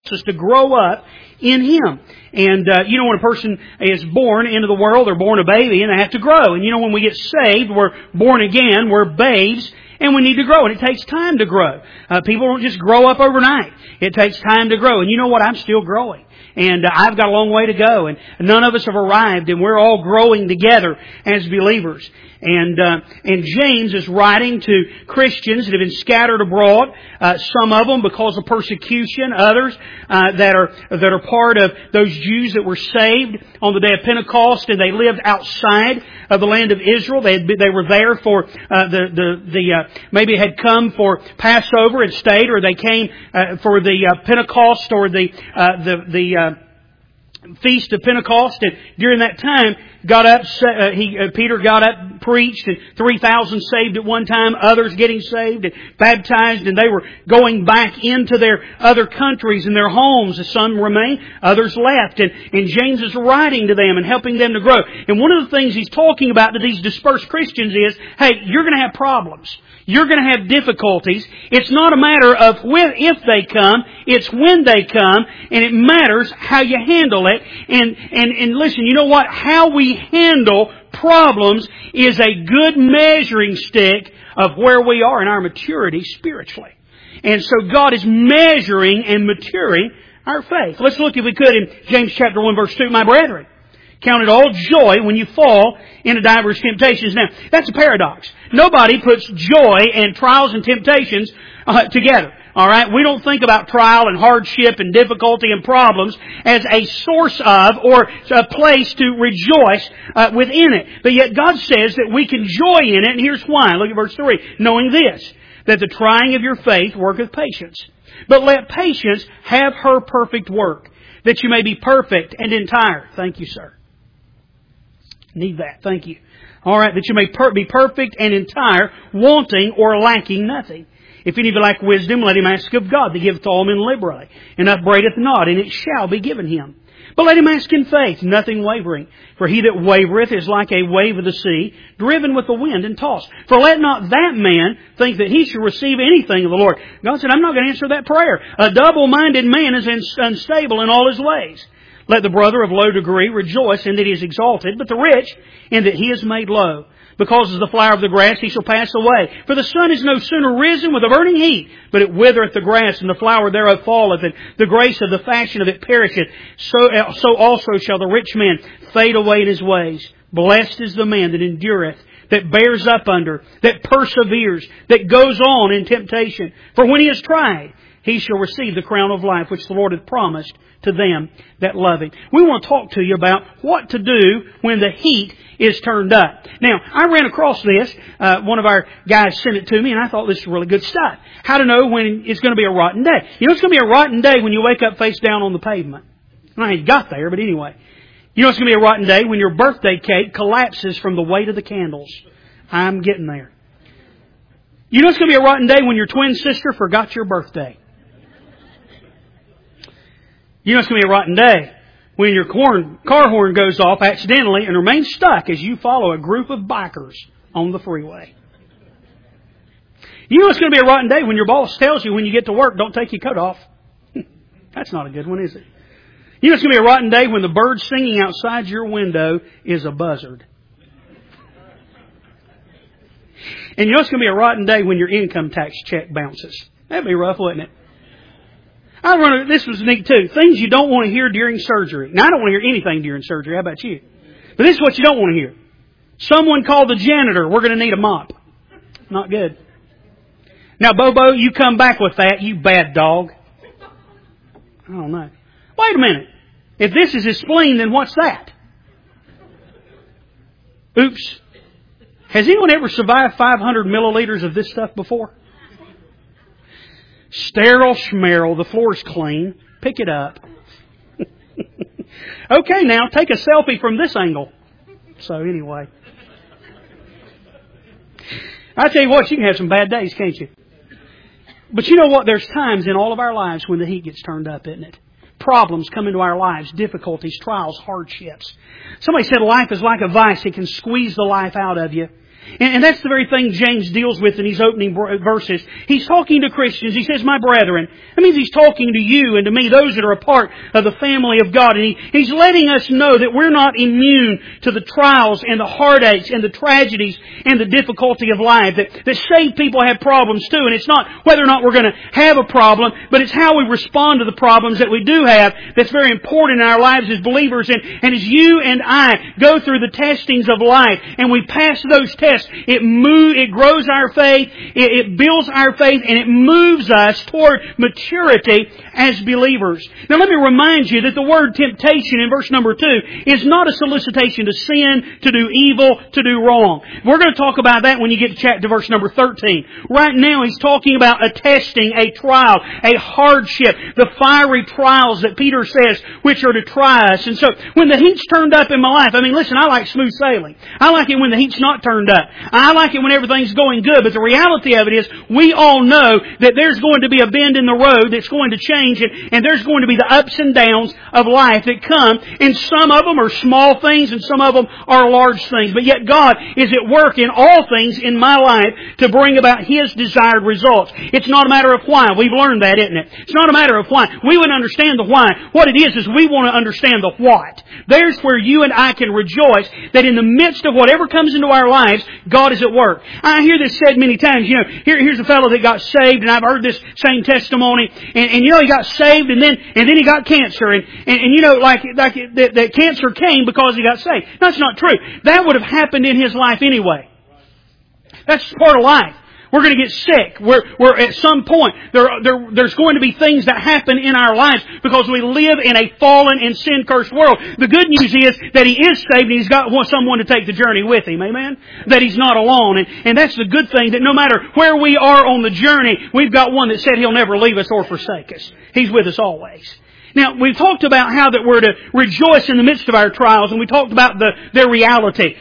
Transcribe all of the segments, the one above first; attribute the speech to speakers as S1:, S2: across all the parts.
S1: us to grow up in Him. And, when a person is born into the world, they're born a baby and they have to grow. And when we get saved, we're born again, we're babes, and we need to grow. And it takes time to grow. People don't just grow up overnight. It takes time to grow. And you know what? I'm still growing. And I've got a long way to go. And none of us have arrived. And we're all growing together as believers. And James is writing to Christians that have been scattered abroad. Some of them because of persecution. Others that are part of those Jews that were saved on the day of Pentecost, and they lived outside of the land of Israel. They were there for maybe had come for Passover and stayed, or they came for the Pentecost or the Feast of Pentecost, and during that time, Peter got up, preached, and 3,000 saved at one time, others getting saved and baptized, and they were going back into their other countries and their homes. Some remained, others left, and James is writing to them and helping them to grow. And one of the things he's talking about to these dispersed Christians is, hey, you're going to have problems. You're going to have difficulties. It's not a matter of if they come, it's when they come, and it matters how you handle it. And listen, you know what? How we handle problems is a good measuring stick of where we are in our maturity spiritually. And so God is measuring and maturing our faith. Let's look, if we could, in James chapter 1, verse 2. My brethren, count it all joy when you fall into diverse temptations. Now, that's a paradox. Nobody puts joy and trials and temptations together. All right? We don't think about trial and hardship and difficulty and problems as a source of or a place to rejoice within it. But yet God says that we can joy in it, and here's why. Look at verse 3. Knowing this, that the trying of your faith worketh patience. But let patience have her perfect work, that you may be perfect and entire. Thank you, sir. Need that. Thank you. All right, that you may be perfect and entire, wanting or lacking nothing. If any of you lack wisdom, let him ask of God, that giveth to all men liberally, and upbraideth not, and it shall be given him. But let him ask in faith, nothing wavering. For he that wavereth is like a wave of the sea, driven with the wind and tossed. For let not that man think that he shall receive anything of the Lord. God said, I'm not going to answer that prayer. A double-minded man is unstable in all his ways. Let the brother of low degree rejoice in that he is exalted, but the rich in that he is made low. Because as the flower of the grass he shall pass away. For the sun is no sooner risen with a burning heat, but it withereth the grass, and the flower thereof falleth, and the grace of the fashion of it perisheth. So also shall the rich man fade away in his ways. Blessed is the man that endureth, that bears up under, that perseveres, that goes on in temptation. For when he is tried, he shall receive the crown of life which the Lord hath promised to them that love Him. We want to talk to you about what to do when the heat is turned up. Now, I ran across this. One of our guys sent it to me, and I thought this was really good stuff. How to know when it's going to be a rotten day. You know it's going to be a rotten day when you wake up face down on the pavement. I don't know how you got there, but anyway. You know it's going to be a rotten day when your birthday cake collapses from the weight of the candles. I'm getting there. You know it's going to be a rotten day when your twin sister forgot your birthday. You know it's going to be a rotten day when your car horn goes off accidentally and remains stuck as you follow a group of bikers on the freeway. You know it's going to be a rotten day when your boss tells you when you get to work, don't take your coat off. That's not a good one, is it? You know it's going to be a rotten day when the bird singing outside your window is a buzzard. And you know it's going to be a rotten day when your income tax check bounces. That'd be rough, wouldn't it? This was neat too. Things you don't want to hear during surgery. Now, I don't want to hear anything during surgery. How about you? But this is what you don't want to hear. Someone called the janitor. We're going to need a mop. Not good. Now, Bobo, you come back with that, you bad dog. I don't know. Wait a minute. If this is his spleen, then what's that? Oops. Has anyone ever survived 500 milliliters of this stuff before? Sterile schmeral, the floor's clean. Pick it up. Okay, now take a selfie from this angle. So anyway. I tell you what, you can have some bad days, can't you? But you know what? There's times in all of our lives when the heat gets turned up, isn't it? Problems come into our lives, difficulties, trials, hardships. Somebody said life is like a vice. It can squeeze the life out of you. And that's the very thing James deals with in these opening verses. He's talking to Christians. He says, my brethren. That means He's talking to you and to me, those that are a part of the family of God. And He's letting us know that we're not immune to the trials and the heartaches and the tragedies and the difficulty of life. That saved people have problems too. And it's not whether or not we're going to have a problem, but it's how we respond to the problems that we do have that's very important in our lives as believers. And as you and I go through the testings of life and we pass those tests, it grows our faith, it builds our faith, and it moves us toward maturity as believers. Now let me remind you that the word temptation in verse number 2 is not a solicitation to sin, to do evil, to do wrong. We're going to talk about that when you get to verse number 13. Right now he's talking about a testing, a trial, a hardship, the fiery trials that Peter says, which are to try us. And so when the heat's turned up in my life, I mean, listen, I like smooth sailing. I like it when the heat's not turned up. I like it when everything's going good, but the reality of it is we all know that there's going to be a bend in the road that's going to change and there's going to be the ups and downs of life that come, and some of them are small things and some of them are large things. But yet God is at work in all things in my life to bring about His desired results. It's not a matter of why. We've learned that, isn't it? It's not a matter of why. We would understand the why. What it is we want to understand the what. There's where you and I can rejoice that in the midst of whatever comes into our lives, God is at work. I hear this said many times. You know, here's a fellow that got saved, and I've heard this same testimony. And you know, he got saved, and then he got cancer, and you know, like that cancer came because he got saved. That's not true. That would have happened in his life anyway. That's part of life. We're going to get sick. We're at some point, there's going to be things that happen in our lives because we live in a fallen and sin-cursed world. The good news is that He is saved and He's got someone to take the journey with Him. Amen? That He's not alone. And that's the good thing, that no matter where we are on the journey, we've got one that said He'll never leave us or forsake us. He's with us always. Now, we've talked about how that we're to rejoice in the midst of our trials, and we talked about their reality,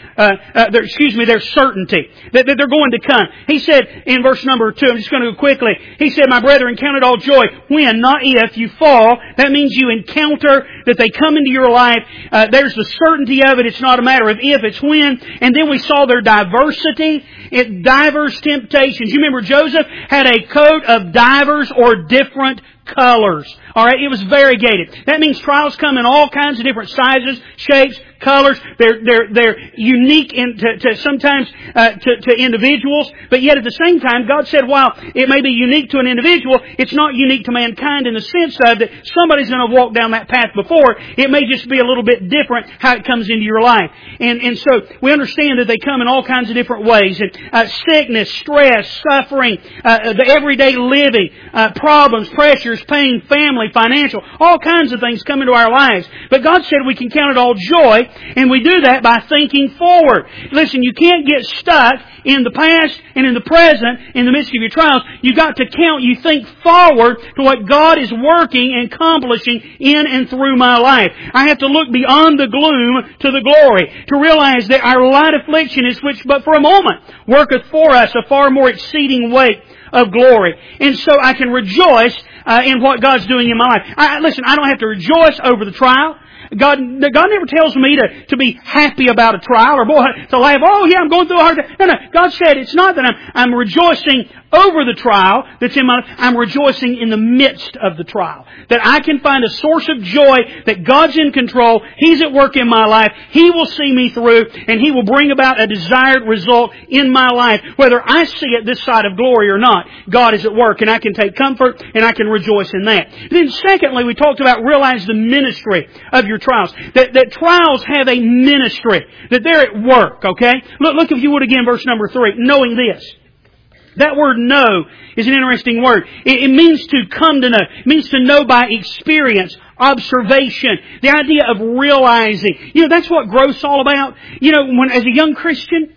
S1: their certainty, that they're going to come. He said in verse number 2, I'm just going to go quickly, he said, my brethren, count it all joy when, not if, you fall. That means you encounter that they come into your life. There's the certainty of it. It's not a matter of if, it's when. And then we saw their diversity, diverse temptations. You remember Joseph had a coat of divers or different colors. Alright, it was variegated. That means trials come in all kinds of different sizes, shapes, colors. They're unique sometimes to individuals, but yet at the same time, God said, while it may be unique to an individual, it's not unique to mankind in the sense of that somebody's going to walk down that path before. It may just be a little bit different how it comes into your life. And so we understand that they come in all kinds of different ways. And sickness, stress, suffering, the everyday living, problems, pressures, pain, family, financial, all kinds of things come into our lives. But God said we can count it all joy, and we do that by thinking forward. Listen, you can't get stuck in the past and in the present in the midst of your trials. You've got to think forward to what God is working and accomplishing in and through my life. I have to look beyond the gloom to the glory, to realize that our light affliction is which but for a moment worketh for us a far more exceeding weight of glory. And so I can rejoice in what God's doing in my life. Listen, I don't have to rejoice over the trial. God never tells me to be happy about a trial or to laugh, oh yeah, I'm going through a hard time. No. God said it's not that I'm rejoicing over the trial that's in my life. I'm rejoicing in the midst of the trial. That I can find a source of joy, that God's in control. He's at work in my life. He will see me through, and He will bring about a desired result in my life. Whether I see it this side of glory or not, God is at work, and I can take comfort and I can rejoice in that. Then secondly, we talked about realize the ministry of your trials. That trials have a ministry. That they're at work, okay? Look if you would again, verse number 3. Knowing this. That word know is an interesting word. It means to come to know. It means to know by experience, observation, the idea of realizing. You know, that's what growth's all about. You know, as a young Christian,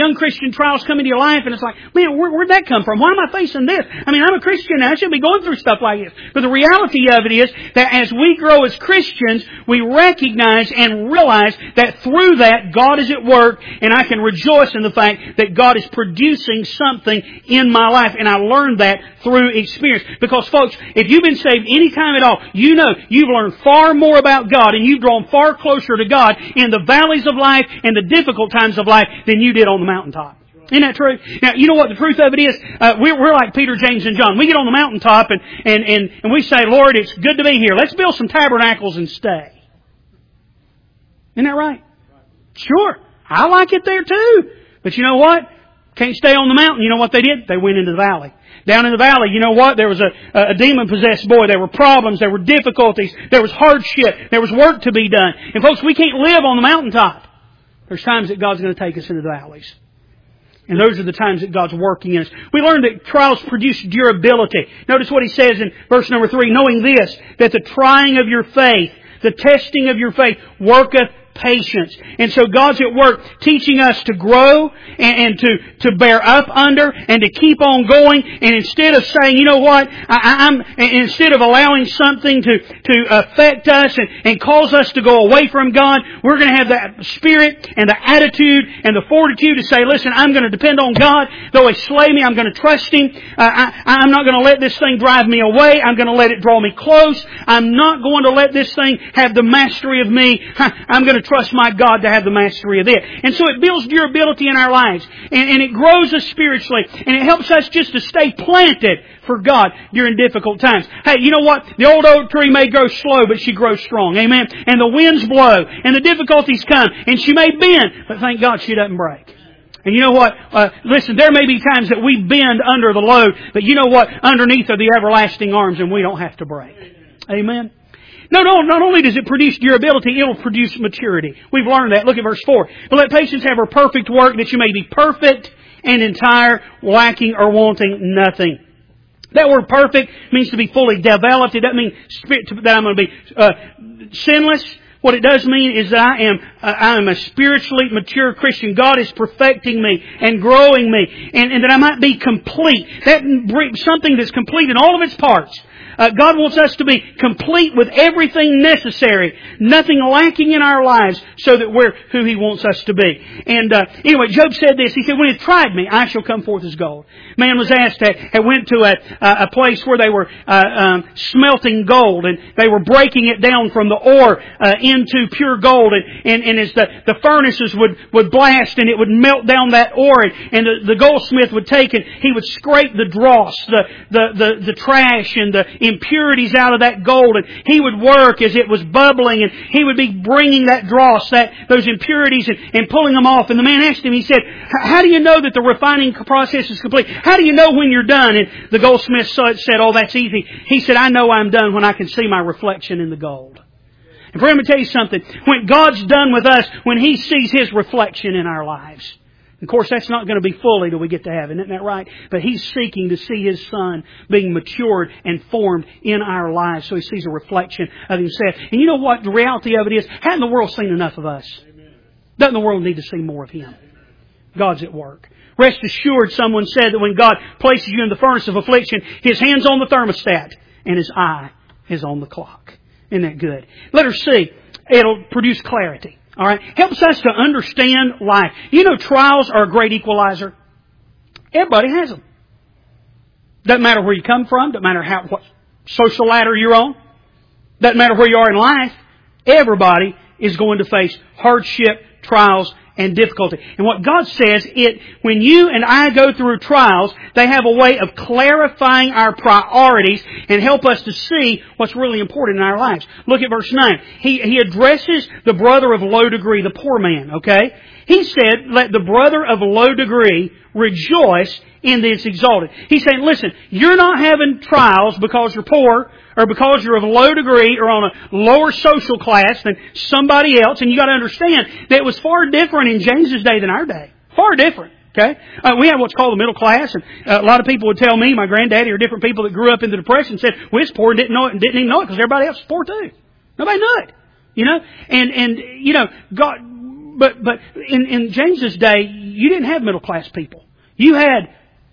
S1: trials come into your life, and it's like, man, where'd that come from? Why am I facing this? I mean, I'm a Christian now. I shouldn't be going through stuff like this. But the reality of it is that as we grow as Christians, we recognize and realize that through that, God is at work, and I can rejoice in the fact that God is producing something in my life. And I learned that through experience. Because folks, if you've been saved any time at all, you know you've learned far more about God, and you've drawn far closer to God in the valleys of life and the difficult times of life than you did on the mountaintop. Isn't that true? Now, you know what the truth of it is? We're like Peter, James, and John. We get on the mountaintop and we say, Lord, it's good to be here. Let's build some tabernacles and stay. Isn't that right? Sure. I like it there too. But you know what? Can't stay on the mountain. You know what they did? They went into the valley. Down in the valley, you know what? There was a demon-possessed boy. There were problems. There were difficulties. There was hardship. There was work to be done. And folks, we can't live on the mountaintop. There's times that God's going to take us into the valleys. And those are the times that God's working in us. We learned that trials produce durability. Notice what He says in verse number 3. Knowing this, that the trying of your faith, the testing of your faith, worketh patience. And so God's at work teaching us to grow and to bear up under and to keep on going. And instead of saying, you know what, instead of allowing something to affect us and cause us to go away from God, we're going to have that spirit and the attitude and the fortitude to say, listen, I'm going to depend on God. Though He slay me, I'm going to trust Him. I'm not going to let this thing drive me away. I'm going to let it draw me close. I'm not going to let this thing have the mastery of me. I'm going to trust my God to have the mastery of it. And so it builds durability in our lives. And it grows us spiritually. And it helps us just to stay planted for God during difficult times. Hey, you know what? The old oak tree may grow slow, but she grows strong. Amen? And the winds blow. And the difficulties come. And she may bend, but thank God she doesn't break. And you know what? Listen, there may be times that we bend under the load, but you know what? Underneath are the everlasting arms, and we don't have to break. Amen? Not only does it produce durability, it will produce maturity. We've learned that. Look at verse 4. But let patience have her perfect work, that you may be perfect and entire, lacking or wanting nothing. That word perfect means to be fully developed. It doesn't mean that I'm going to be sinless. What it does mean is that I am a spiritually mature Christian. God is perfecting me and growing me, and that I might be complete. That something that's complete in all of its parts. God wants us to be complete with everything necessary, nothing lacking in our lives, so that we're who He wants us to be. And anyway, Job said this. He said, "When He tried me, I shall come forth as gold." Man was asked had went to a place where they were smelting gold, and they were breaking it down from the ore into pure gold. And as the furnaces would blast, and it would melt down that ore, and the goldsmith would take it, he would scrape the dross, the trash, and the impurities out of that gold, and he would work as it was bubbling, and he would be bringing that dross, those impurities, and pulling them off. And the man asked him, he said, "How do you know that the refining process is complete? How do you know when you're done?" And the goldsmith said, "Oh, that's easy." He said, "I know I'm done when I can see my reflection in the gold." And friend, let me tell you something. When God's done with us, when He sees His reflection in our lives, of course, that's not going to be fully till we get to heaven, isn't that right? But He's seeking to see His Son being matured and formed in our lives, so He sees a reflection of Himself. And you know what the reality of it is? Hasn't the world seen enough of us? Doesn't the world need to see more of Him? God's at work. Rest assured, someone said that when God places you in the furnace of affliction, His hand's on the thermostat and His eye is on the clock. Isn't that good? Letter C, it'll produce clarity. All right, helps us to understand life. You know, trials are a great equalizer. Everybody has them. Doesn't matter where you come from. Doesn't matter what social ladder you're on. Doesn't matter where you are in life. Everybody is going to face hardship, trials, and difficulty. And what God says, when you and I go through trials, they have a way of clarifying our priorities and help us to see what's really important in our lives. Look at verse 9. He addresses the brother of low degree, the poor man, okay? He said, "Let the brother of low degree rejoice in this exalted." He's saying, listen, you're not having trials because you're poor, or because you're of low degree or on a lower social class than somebody else. And you got to understand that it was far different in James's day than our day. Far different. Okay? We had what's called the middle class, and a lot of people would tell me, my granddaddy, or different people that grew up in the Depression said, "We was poor and didn't know it, and didn't even know it because everybody else was poor too." Nobody knew it. You know? And you know, God, but in James's day, you didn't have middle class people. You had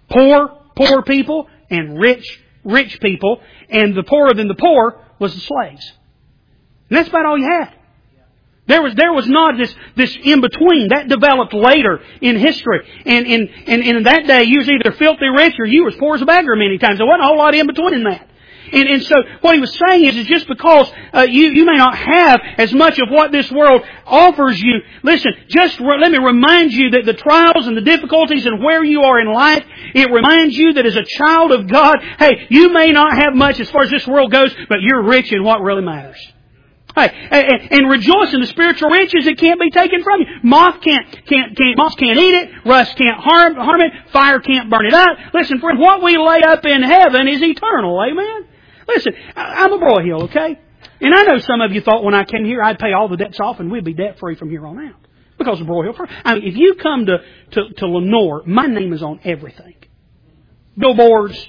S1: poor people and rich people, and the poorer than the poor was the slaves. And that's about all you had. There was not this in between. That developed later in history. And in that day, you was either filthy rich or you was poor as a beggar many times. There wasn't a whole lot in between in that. And so what he was saying is just because you may not have as much of what this world offers you, listen, let me remind you that the trials and the difficulties and where you are in life, it reminds you that as a child of God, hey, you may not have much as far as this world goes, but you're rich in what really matters. Hey, and rejoice in the spiritual riches that can't be taken from you. Moths can't eat it. Rust can't harm it. Fire can't burn it up. Listen, friend, what we lay up in heaven is eternal. Amen? Listen, I'm a Broyhill, okay? And I know some of you thought when I came here I'd pay all the debts off and we'd be debt-free from here on out. Because of Broyhill. I mean, if you come to Lenore, my name is on everything. Billboards,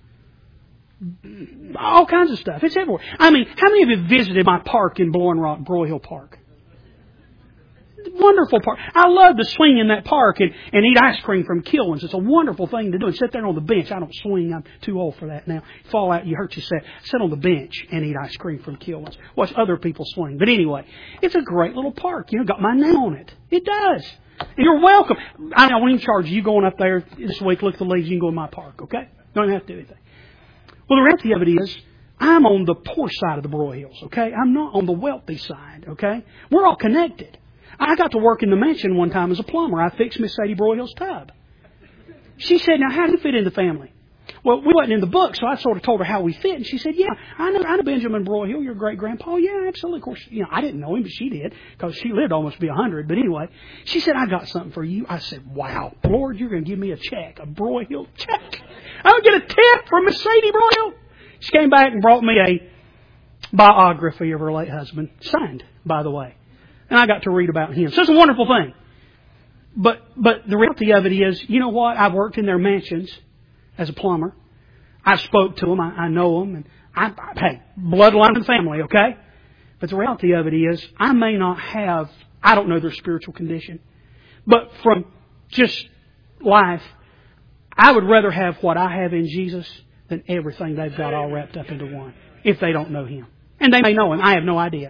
S1: all kinds of stuff. It's everywhere. I mean, how many of you visited my park in Blowing Rock, Broyhill Park? Wonderful park. I love to swing in that park and eat ice cream from Kilwins. It's a wonderful thing to do. And sit there on the bench. I don't swing. I'm too old for that now. Fall out, you hurt yourself. Sit on the bench and eat ice cream from Kilwins. Watch other people swing. But anyway, it's a great little park. You know, got my name on it. It does. And you're welcome. I won't even charge you going up there this week. Look at the leaves. You can go in my park, okay? Don't even have to do anything. Well, the reality of it is, I'm on the poor side of the Broyhills, okay? I'm not on the wealthy side, okay? We're all connected. I got to work in the mansion one time as a plumber. I fixed Miss Sadie Broyhill's tub. She said, now, how do you fit in the family? Well, we wasn't in the book, so I sort of told her how we fit. And she said, yeah, I know Benjamin Broyhill, your great-grandpa. Yeah, absolutely. Of course, you know, I didn't know him, but she did, because she lived almost to be 100. But anyway, she said, I got something for you. I said, wow, Lord, you're going to give me a check, a Broyhill check. I'm going to get a tip from Miss Sadie Broyhill. She came back and brought me a biography of her late husband, signed, by the way. And I got to read about him. So it's a wonderful thing. But the reality of it is, you know what? I've worked in their mansions as a plumber. I spoke to them. I know them. And hey, bloodline and family, okay? But the reality of it is, I may not have, I don't know their spiritual condition. But from just life, I would rather have what I have in Jesus than everything they've got all wrapped up into one, if they don't know Him. And they may know Him. I have no idea.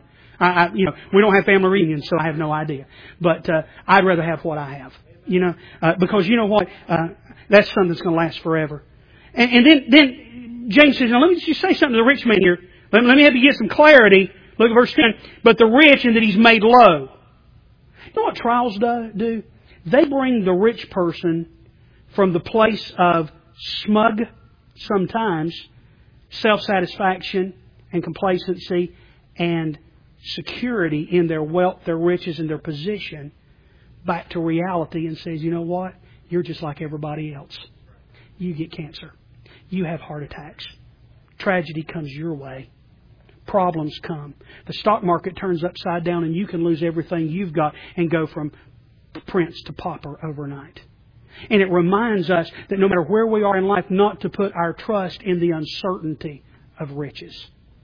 S1: We don't have family reunions, so I have no idea. But I'd rather have what I have, because you know what? That's something that's going to last forever. And then James says, now let me just say something to the rich man here. Let me have you get some clarity. Look at verse 10. But the rich, and that he's made low. You know what trials do? They bring the rich person from the place of smug, sometimes, self-satisfaction and complacency and security in their wealth, their riches, and their position back to reality and says, you know what? You're just like everybody else. You get cancer. You have heart attacks. Tragedy comes your way. Problems come. The stock market turns upside down and you can lose everything you've got and go from prince to pauper overnight. And it reminds us that no matter where we are in life, not to put our trust in the uncertainty of riches.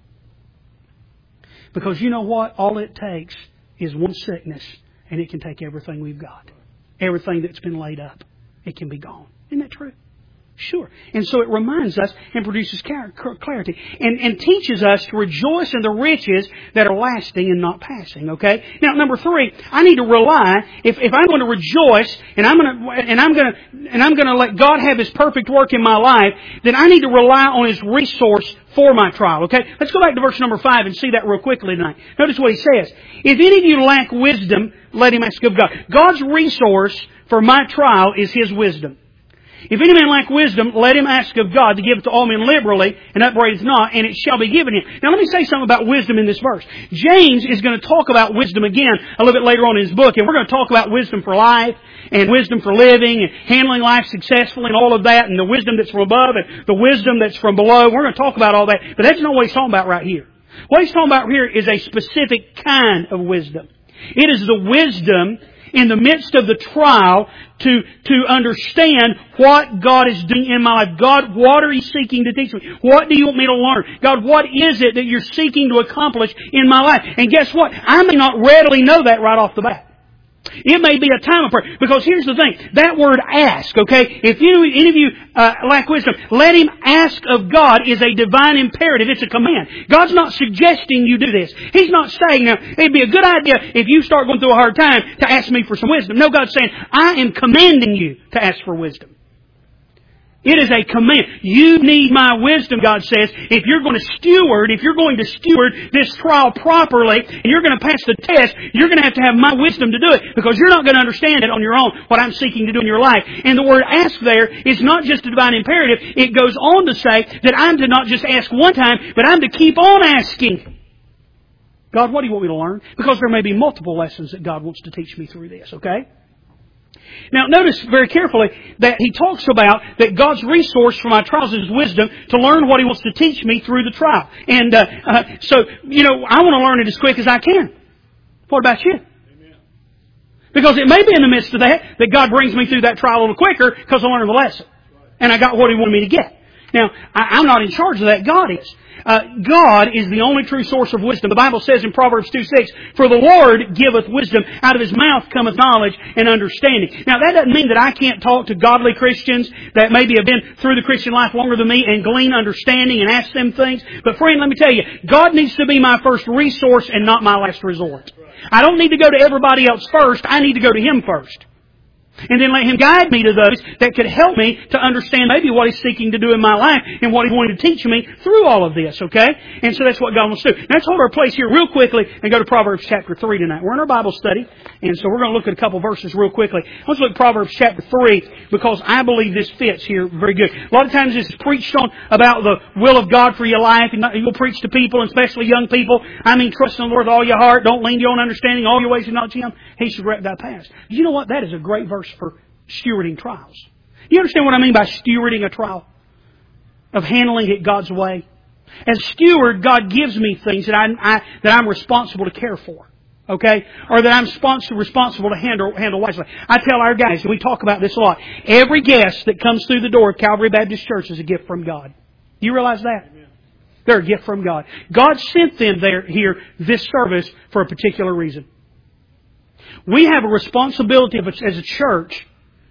S1: Because you know what? All it takes is one sickness and it can take everything we've got. Everything that's been laid up. It can be gone. Isn't that true? Sure. And so it reminds us and produces clarity and teaches us to rejoice in the riches that are lasting and not passing. Okay. Now, number 3, I need to rely. If I'm going to rejoice and I'm going to let God have His perfect work in my life, then I need to rely on His resource for my trial. Okay. Let's go back to verse number 5 and see that real quickly tonight. Notice what he says. If any of you lack wisdom, let him ask of God. God's resource for my trial is His wisdom. If any man lack wisdom, let him ask of God to give it to all men liberally, and upbraideth not, and it shall be given him. Now let me say something about wisdom in this verse. James is going to talk about wisdom again a little bit later on in his book, and we're going to talk about wisdom for life, and wisdom for living, and handling life successfully, and all of that, and the wisdom that's from above, and the wisdom that's from below. We're going to talk about all that, but that's not what he's talking about right here. What he's talking about here is a specific kind of wisdom. It is the wisdom in the midst of the trial to understand what God is doing in my life. God, what are you seeking to teach me? What do you want me to learn? God, what is it that you're seeking to accomplish in my life? And guess what? I may not readily know that right off the bat. It may be a time of prayer. Because here's the thing. That word ask, okay? If any of you lack wisdom, let him ask of God is a divine imperative. It's a command. God's not suggesting you do this. He's not saying, now, it'd be a good idea if you start going through a hard time to ask me for some wisdom. No, God's saying, I am commanding you to ask for wisdom. It is a command. You need my wisdom, God says. If you're going to steward this trial properly, and you're going to pass the test, you're going to have my wisdom to do it, because you're not going to understand it on your own, what I'm seeking to do in your life. And the word ask there is not just a divine imperative. It goes on to say that I'm to not just ask one time, but I'm to keep on asking. God, what do you want me to learn? Because there may be multiple lessons that God wants to teach me through this, okay? Now notice very carefully that He talks about that God's resource for my trials is wisdom to learn what He wants to teach me through the trial. And so, I want to learn it as quick as I can. What about you? Amen. Because it may be in the midst of that God brings me through that trial a little quicker because I learned the lesson. And I got what He wanted me to get. Now, I'm not in charge of that. God is. God is the only true source of wisdom. The Bible says in Proverbs 2:6, "For the Lord giveth wisdom, out of His mouth cometh knowledge and understanding." Now that doesn't mean that I can't talk to godly Christians that maybe have been through the Christian life longer than me and glean understanding and ask them things. But friend, let me tell you, God needs to be my first resource and not my last resort. I don't need to go to everybody else first. I need to go to Him first. And then let Him guide me to those that could help me to understand maybe what He's seeking to do in my life and what He's wanting to teach me through all of this, okay? And so that's what God wants to do. Now let's hold our place here real quickly and go to Proverbs chapter 3 tonight. We're in our Bible study, and so we're going to look at a couple verses real quickly. Let's look at Proverbs chapter 3 because I believe this fits here very good. A lot of times this is preached on about the will of God for your life, and you'll preach to people, and especially young people. Trust in the Lord with all your heart. Don't lean to your own understanding. All your ways acknowledge Him. He shall direct thy paths. You know what? That is a great verse for stewarding trials. You understand what I mean by stewarding a trial? Of handling it God's way. As steward, God gives me things that I'm responsible to care for. Okay? Or that I'm responsible to handle wisely. I tell our guys, and we talk about this a lot, every guest that comes through the door of Calvary Baptist Church is a gift from God. Do you realize that? Amen. They're a gift from God. God sent them here, this service, for a particular reason. We have a responsibility as a church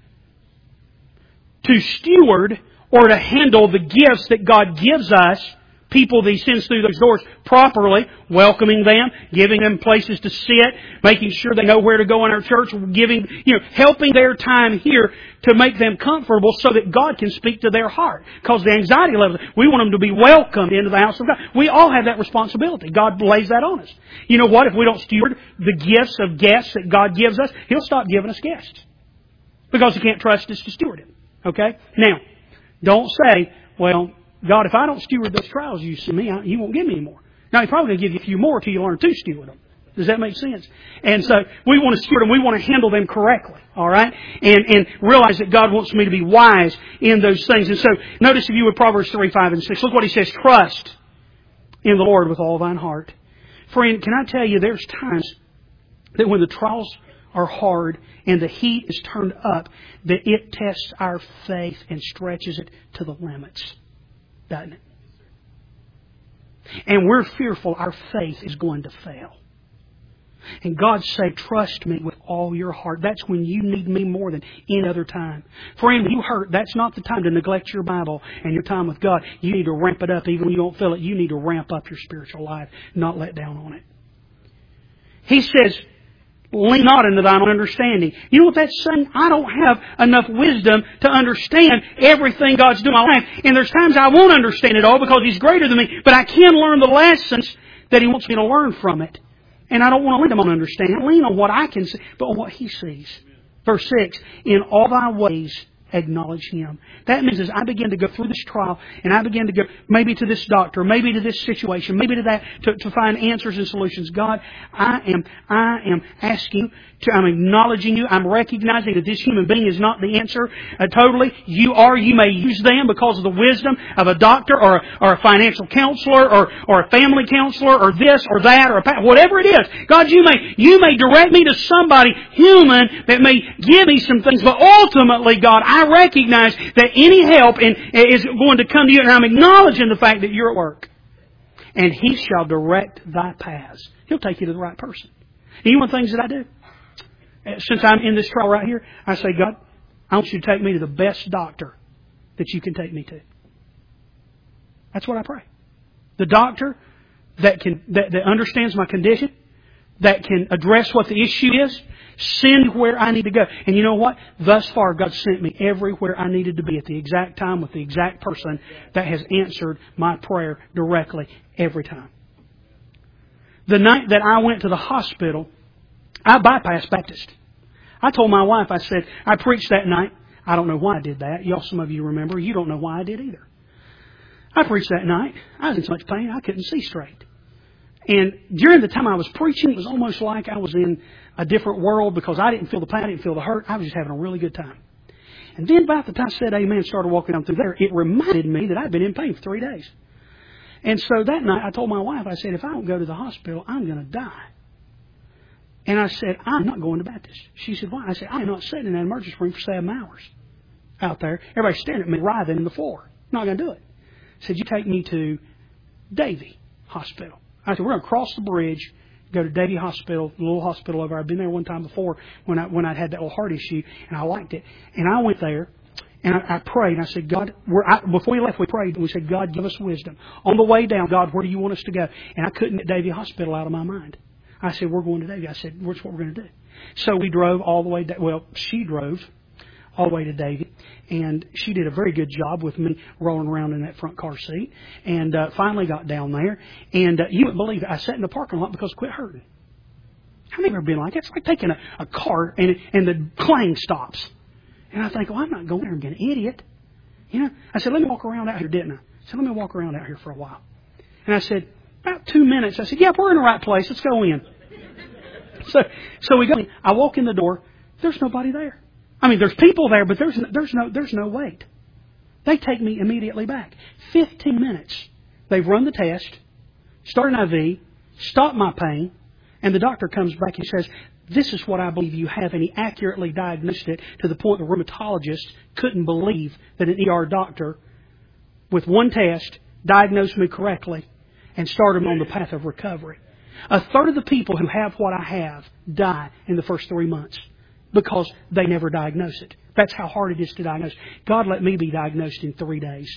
S1: to steward or to handle the gifts that God gives us, people that He sends through those doors, properly, welcoming them, giving them places to sit, making sure they know where to go in our church, helping their time here to make them comfortable so that God can speak to their heart. Because the anxiety level, we want them to be welcomed into the house of God. We all have that responsibility. God lays that on us. You know what? If we don't steward the gifts of guests that God gives us, He'll stop giving us guests. Because He can't trust us to steward it. Okay? Now, don't say, well, God, if I don't steward those trials you send me, you won't give me any more. Now, He's probably going to give you a few more till you learn to steward them. Does that make sense? And so, we want to steward them. We want to handle them correctly. Alright? And realize that God wants me to be wise in those things. And so, notice if you would Proverbs 3, 5, and 6. Look what He says. Trust in the Lord with all thine heart. Friend, can I tell you, there's times that when the trials are hard and the heat is turned up, that it tests our faith and stretches it to the limits. Doesn't it? And we're fearful our faith is going to fail. And God say, trust me with all your heart. That's when you need me more than any other time. Friend, when you hurt, that's not the time to neglect your Bible and your time with God. You need to ramp it up even when you don't feel it. You need to ramp up your spiritual life, not let down on it. He says, lean not into thine own understanding. You know what that's saying? I don't have enough wisdom to understand everything God's doing in my life. And there's times I won't understand it all because He's greater than me. But I can learn the lessons that He wants me to learn from it. And I don't want to lean on my understanding. I lean on what I can see, but on what He sees. Verse 6, in all thy ways acknowledge Him. That means as I begin to go through this trial, and I begin to go maybe to this doctor, maybe to this situation, maybe to that, to find answers and solutions. God, I am asking, I'm acknowledging You. I'm recognizing that this human being is not the answer totally. You are. You may use them because of the wisdom of a doctor or a financial counselor or a family counselor or this or that or whatever it is. God, You may direct me to somebody human that may give me some things, but ultimately, God, I recognize that any help is going to come to You, and I'm acknowledging the fact that You're at work. And He shall direct thy paths. He'll take you to the right person. And you know one of the things that I do? Since I'm in this trial right here, I say, God, I want You to take me to the best doctor that You can take me to. That's what I pray. The doctor that understands my condition, that can address what the issue is, send where I need to go. And you know what? Thus far, God sent me everywhere I needed to be at the exact time with the exact person that has answered my prayer directly every time. The night that I went to the hospital, I bypassed Baptist. I told my wife, I said, I preached that night. I don't know why I did that. Some of you remember. You don't know why I did either. I preached that night. I was in so much pain I couldn't see straight. And during the time I was preaching, it was almost like I was in a different world because I didn't feel the pain, I didn't feel the hurt. I was just having a really good time. And then about the time I said amen, started walking down through there, it reminded me that I'd been in pain for 3 days. And so that night I told my wife, I said, if I don't go to the hospital, I'm going to die. And I said, I'm not going to Baptist. She said, why? I said, I'm not sitting in that emergency room for 7 hours out there. Everybody's staring at me, writhing in the floor. I'm not going to do it. I said, you take me to Davie Hospital. I said, we're going to cross the bridge, go to Davie Hospital, the little hospital over there. I'd been there one time before when I'd had that little heart issue, and I liked it. And I went there, and I prayed. I said, God, before we left, we prayed. And we said, God, give us wisdom. On the way down, God, where do you want us to go? And I couldn't get Davie Hospital out of my mind. I said, we're going to Davie. I said, that's what we're going to do. So we drove all the way down. Well, she drove all the way to Davie. And she did a very good job with me rolling around in that front car seat. And finally got down there. And you wouldn't believe it. I sat in the parking lot because it quit hurting. How many of you have ever been like that? It's like taking a car and the clang stops. And I think, well, I'm not going there and being an idiot. You know, I said, let me walk around out here, didn't I? I said, let me walk around out here for a while. And I said, about 2 minutes. I said, yeah, we're in the right place. Let's go in. So we go in. I walk in the door. There's nobody there. I mean, there's people there, but there's no wait. They take me immediately back. 15 minutes. They've run the test, start an IV, stop my pain, and the doctor comes back and says, this is what I believe you have, and he accurately diagnosed it to the point the rheumatologist couldn't believe that an ER doctor, with one test, diagnosed me correctly and started me on the path of recovery. A third of the people who have what I have die in the first 3 months because they never diagnose it. That's how hard it is to diagnose. God let me be diagnosed in 3 days.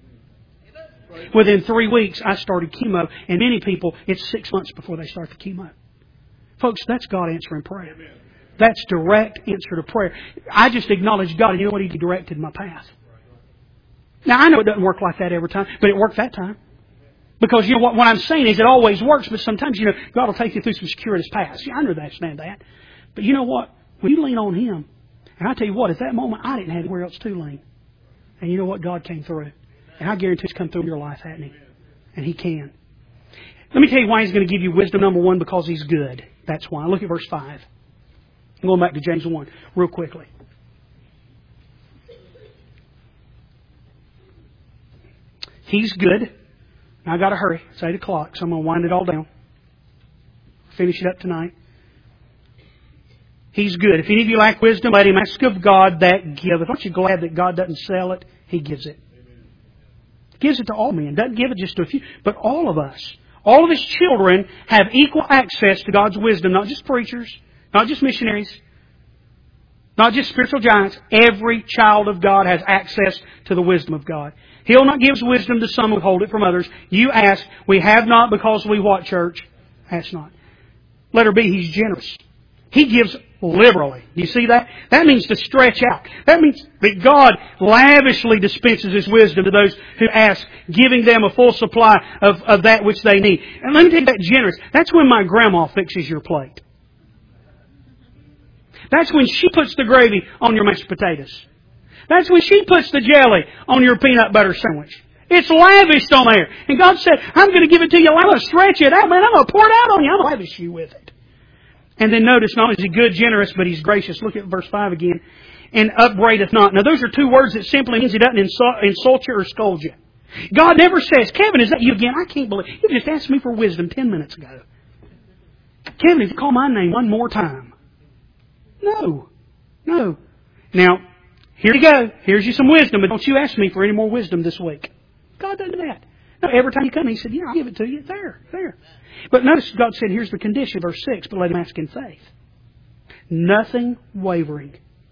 S1: Within 3 weeks, I started chemo, and many people, it's 6 months before they start the chemo. Folks, that's God answering prayer. That's direct answer to prayer. I just acknowledged God, and you know what? He directed my path. Now, I know it doesn't work like that every time, but it worked that time. Because, you know, what I'm saying is it always works, but sometimes, you know, God will take you through some circuitous paths. I understand that. But you know what? When you lean on Him, and I tell you what, at that moment, I didn't have anywhere else to lean. And you know what? God came through. And I guarantee He's come through in your life, hasn't He? And He can. Let me tell you why He's going to give you wisdom. Number one, because He's good. That's why. Look at verse 5. I'm going back to James 1 real quickly. He's good. Now, I've got to hurry. It's 8 o'clock, so I'm going to wind it all down. Finish it up tonight. He's good. If any of you lack wisdom, let him ask of God that giveth. Aren't you glad that God doesn't sell it? He gives it. He gives it to all men. Doesn't give it just to a few, but all of us. All of His children have equal access to God's wisdom. Not just preachers, not just missionaries, not just spiritual giants. Every child of God has access to the wisdom of God. He'll not give wisdom to some, withhold it from others. You ask, we have not because we what, church? Ask not. Letter B, He's generous. He gives liberally. Do you see that? That means to stretch out. That means that God lavishly dispenses His wisdom to those who ask, giving them a full supply of that which they need. And let me tell you that generous. That's when my grandma fixes your plate. That's when she puts the gravy on your mashed potatoes. That's when she puts the jelly on your peanut butter sandwich. It's lavished on there. And God said, I'm going to give it to you. I'm going to stretch it out, man. I'm going to pour it out on you. I'm going to lavish you with it. And then notice, not only is He good, generous, but He's gracious. Look at verse 5 again. And upbraideth not. Now, those are two words that simply means He doesn't insult you or scold you. God never says, Kevin, is that you again? I can't believe you just asked me for wisdom 10 minutes ago. Kevin, if you call my name one more time. No. Now, here you go. Here's you some wisdom, but don't you ask me for any more wisdom this week. God doesn't do that. No, every time you come, He said, yeah, I'll give it to you. There. But notice God said, here's the condition, verse 6, but let him ask in faith. Nothing wavering.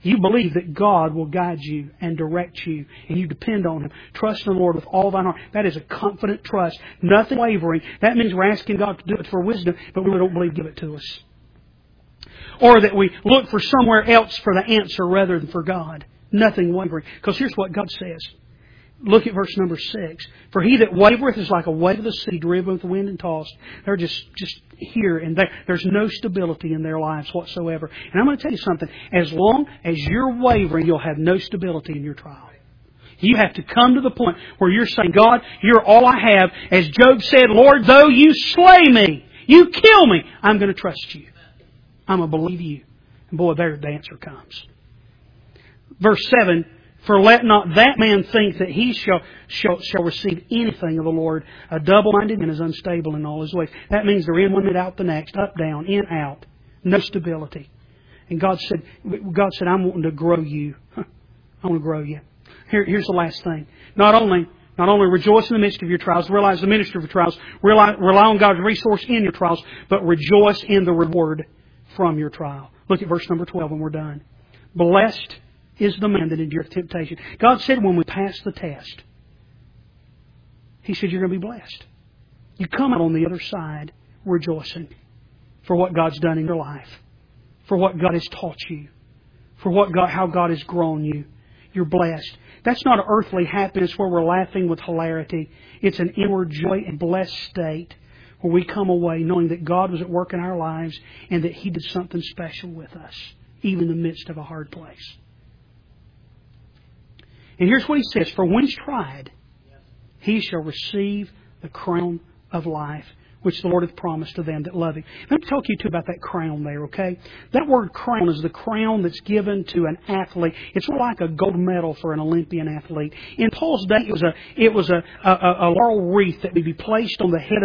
S1: You believe that God will guide you and direct you, and you depend on Him. Trust in the Lord with all thine heart. That is a confident trust. Nothing wavering. That means we're asking God to do it for wisdom, but we don't believe He'll give it to us. Or that we look for somewhere else for the answer rather than for God. Nothing wavering. Because here's what God says. Look at verse number 6. For he that wavereth is like a wave of the sea, driven with the wind and tossed. They're just here and there. There's no stability in their lives whatsoever. And I'm going to tell you something. As long as you're wavering, you'll have no stability in your trial. You have to come to the point where you're saying, God, you're all I have. As Job said, Lord, though you slay me, you kill me, I'm going to trust you. I'm going to believe you. And boy, there the answer comes. Verse 7, for let not that man think that he shall receive anything of the Lord. A double-minded man is unstable in all his ways. That means they're in one minute, out the next, up, down, in, out. No stability. And God said, I'm wanting to grow you. I want to grow you. Here's the last thing. Not only rejoice in the midst of your trials, realize the ministry of your trials, rely on God's resource in your trials, but rejoice in the reward from your trial. Look at verse number 12 and we're done. Blessed is the man that endureth temptation. God said when we pass the test, He said you're going to be blessed. You come out on the other side rejoicing for what God's done in your life, for what God has taught you, for how God has grown you. You're blessed. That's not an earthly happiness where we're laughing with hilarity. It's an inward joy and blessed state where we come away knowing that God was at work in our lives and that He did something special with us, even in the midst of a hard place. And here's what He says, for when He's tried, he shall receive the crown of life, which the Lord hath promised to them that love Him. Let me talk to you too about that crown there, okay? That word crown is the crown that's given to an athlete. It's like a gold medal for an Olympian athlete. In Paul's day, it was a laurel wreath that would be placed on the head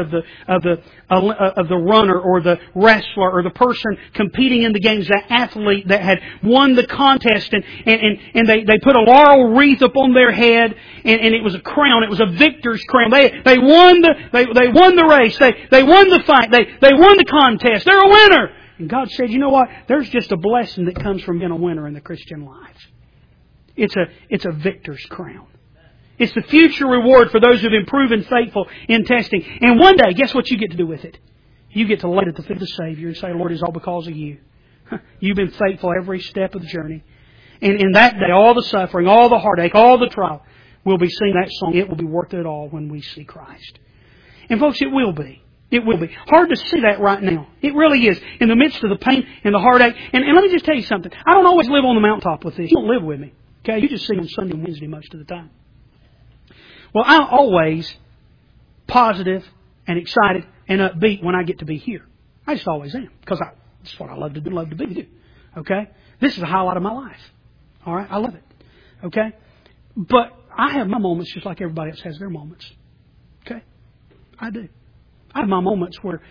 S1: of the runner or the wrestler or the person competing in the games, that athlete that had won the contest, and they put a laurel wreath upon their head, and it was a crown. It was a victor's crown. They won the race. They won the fight. They won the contest. They're a winner. And God said, you know what? There's just a blessing that comes from being a winner in the Christian life. It's a victor's crown. It's the future reward for those who have been proven faithful in testing. And one day, guess what you get to do with it? You get to lay it at the feet of the Savior and say, Lord, it's all because of you. You've been faithful every step of the journey. And in that day, all the suffering, all the heartache, all the trial, we'll be singing that song, it will be worth it all when we see Christ. And folks, it will be. It will be. Hard to see that right now. It really is. In the midst of the pain and the heartache. And let me just tell you something. I don't always live on the mountaintop with this. You don't live with me. Okay? You just see me on Sunday and Wednesday most of the time. Well, I'm always positive and excited and upbeat when I get to be here. I just always am. Because that's what I love to do, love to be. Okay? This is a highlight of my life. All right? I love it. Okay? But I have my moments just like everybody else has their moments. Okay? I do. I have my moments where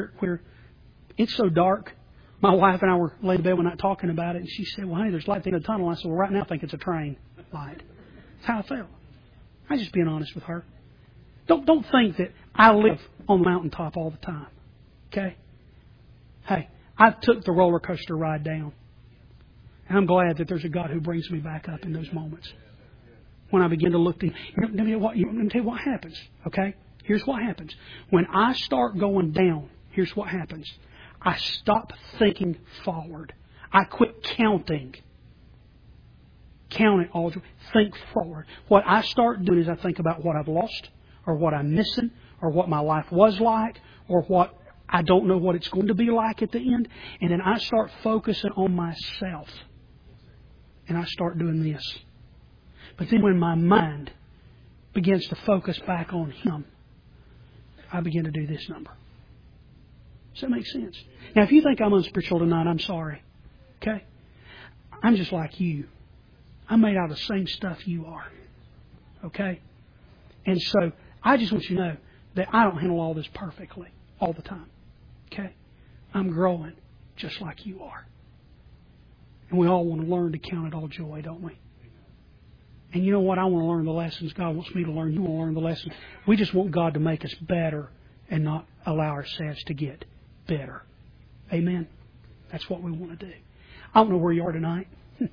S1: it's so dark. My wife and I were laying in bed one night talking about it, and she said, well, honey, there's light at the end of the tunnel. I said, well, right now I think it's a train light. That's how I felt. I'm just being honest with her. Don't think that I live on the mountaintop all the time. Okay? Hey, I took the roller coaster ride down. And I'm glad that there's a God who brings me back up in those moments. When I begin to look, let me tell you what happens. Okay? Here's what happens. When I start going down, here's what happens. I stop thinking forward. I quit counting. Count it all. Think forward. What I start doing is I think about what I've lost, or what I'm missing, or what my life was like, or what I don't know what it's going to be like at the end. And then I start focusing on myself. And I start doing this. But then when my mind begins to focus back on Him, I begin to do this number. Does that make sense? Now, if you think I'm unspiritual tonight, I'm sorry. Okay? I'm just like you. I'm made out of the same stuff you are. Okay? And so, I just want you to know that I don't handle all this perfectly all the time. Okay? I'm growing just like you are. And we all want to learn to count it all joy, don't we? And you know what? I want to learn the lessons God wants me to learn. You want to learn the lessons. We just want God to make us better and not allow ourselves to get better. Amen? That's what we want to do. I don't know where you are tonight.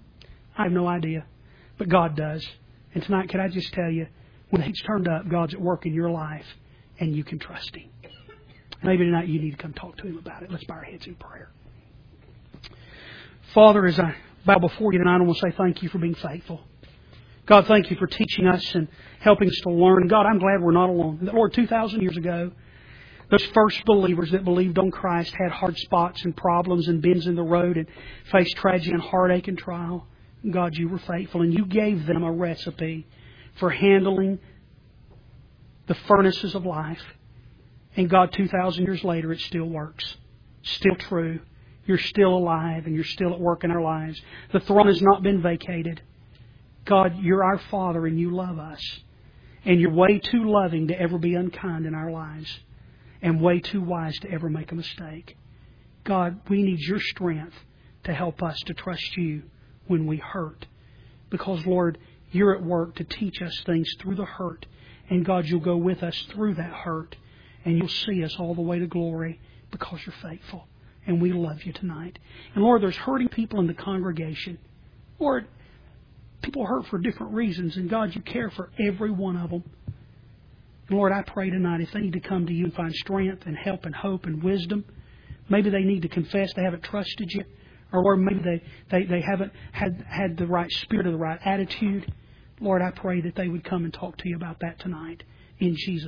S1: I have no idea. But God does. And tonight, can I just tell you, when He's turned up, God's at work in your life, and you can trust Him. Maybe tonight you need to come talk to Him about it. Let's bow our heads in prayer. Father, as I bow before You tonight, I want to say thank You for being faithful. God, thank You for teaching us and helping us to learn. God, I'm glad we're not alone. That, Lord, 2,000 years ago, those first believers that believed on Christ had hard spots and problems and bends in the road and faced tragedy and heartache and trial. God, You were faithful, and You gave them a recipe for handling the furnaces of life. And God, 2,000 years later, it still works. Still true. You're still alive, and You're still at work in our lives. The throne has not been vacated. God, You're our Father, and You love us. And You're way too loving to ever be unkind in our lives, and way too wise to ever make a mistake. God, we need Your strength to help us to trust You when we hurt. Because, Lord, You're at work to teach us things through the hurt. And God, You'll go with us through that hurt. And You'll see us all the way to glory because You're faithful. And we love You tonight. And Lord, there's hurting people in the congregation. Lord, people hurt for different reasons. And God, You care for every one of them. And Lord, I pray tonight if they need to come to You and find strength and help and hope and wisdom, maybe they need to confess they haven't trusted You. Or Lord, maybe they haven't had the right spirit or the right attitude. Lord, I pray that they would come and talk to You about that tonight. In Jesus' name.